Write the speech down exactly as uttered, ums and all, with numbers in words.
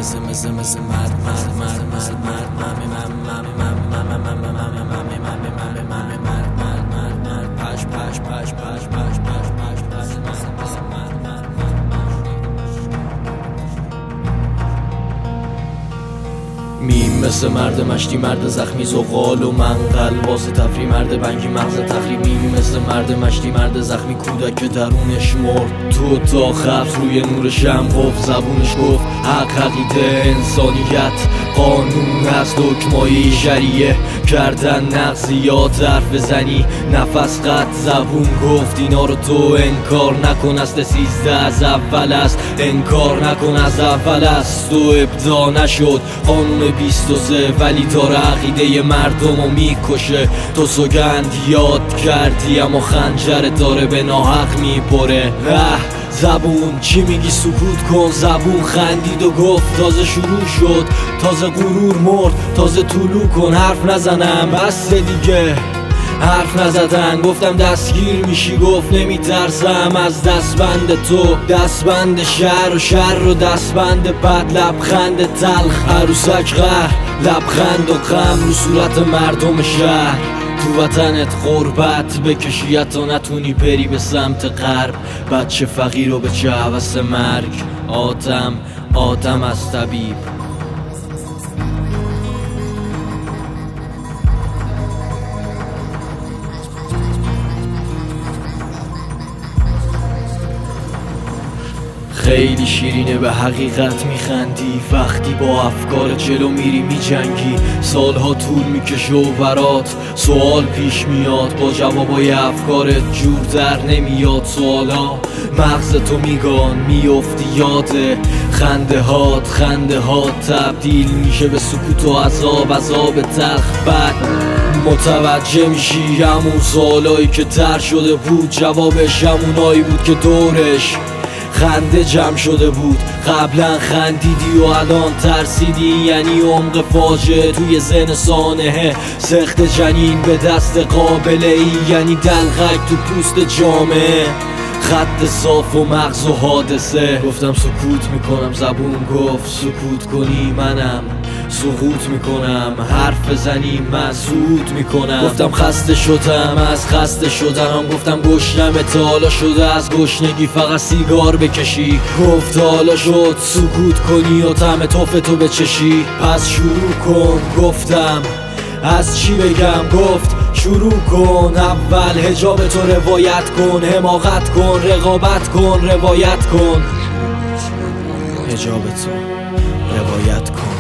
مثل مثل مثل مرد مرد مرد مرد مرد ممی ممی ممی ممی ممی ممی ممی ممی ممی ممی مرد مرد مرد مرد پش پش پش پش پش پش پش پش میم مثل مرد مشتی، مرد زخمی زغال و منقل واسه تفری، مرد بنگی مغز تخریب. میم مثل مرد مشتی، مرد زخمی کودک که درونش مرد. تو تا خفت روی نور شم قفل، زبونش گفت حق، عقیده، انسانیت، قانون هست، حکمای شریعه کردن نقضیات، حرف بزنی نفس قط، زبون گفت اینا رو تو انکار نکن، اصل سیزده از اول است، انکار نکن از اول است. تو ابدا نشد قانون بیست و سه ولی داره عقیده مردم رو میکشه. تو سوگند یاد کردی اما خنجر داره به ناحق میبره. زبون چی میگی؟ سکوت کن. زبون خندید و گفت تازه شروع شد، تازه غرور مرد، تازه طلوع کن. حرف نزنم بس دیگه، حرف نزدن. گفتم دستگیر میشی، گفت نمیترسم از دستبند تو، دستبند شهر و شهر و دستبند بد. لبخند تلخ، عروسک قهر، لبخند و غم رو صورت مردم شهر. تو وطنت غربت بکشی تا نتونی بری به سمت غرب. بچه فقیر و به چه هوس مرگ، آدم آدم از طبیب. خیلی شیرینه به حقیقت میخندی وقتی با افکار جلو میری میجنگی. سالها طول میکشه و برات سوال پیش میاد، با جوابای افکارت جور در نمیاد. سوالا مغز تو میگان میافتی یاده، خنده هات خنده هات تبدیل میشه به سکوت و عذاب، عذاب تلخ. بعد متوجه میشی همون سوالایی که تر شده بود جوابش همونایی بود که دورش خنده جمع شده بود. قبلا خندیدی و الان ترسیدی، یعنی عمق فاجعه توی ذهن سانحه. سخت جنین به دست قابله ای، یعنی دلغک تو پوست جامعه. خط صاف و مغز و حادثه. گفتم سکوت میکنم، زبون گفت سکوت کنی منم سقوط میکنم، حرف بزنی من سود میکنم. گفتم خسته شدم از خسته شدنم، گفتم گشنم تا حالا شده از گشنگی فقط سیگار بکشی. گفت حالا شد سکوت کنی و طعم توفتو بچشی، پس شروع کن. گفتم از چی بگم؟ گفت شروع کن. اول حجاب تو روایت کن، حماقت کن، رقابت کن، روایت کن. حجاب تو روایت کن.